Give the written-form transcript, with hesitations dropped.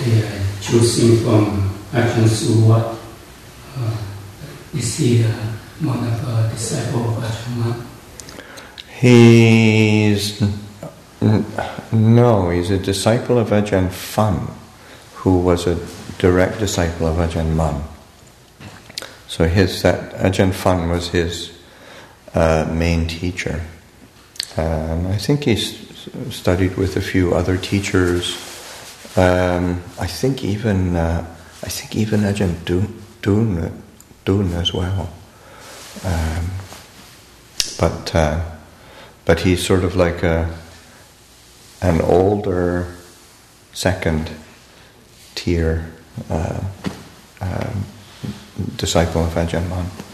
they are choosing from Ajahn Suwat. Is he one of the disciples of Ajahn Mun? No, he's a disciple of Ajahn Fun, who was a direct disciple of Ajahn Mun. So Ajahn Fun was his main teacher. I think he's studied with a few other teachers. I think even Ajahn Dun as well. But he's sort of like an older second tier disciple of Ajahn Mun.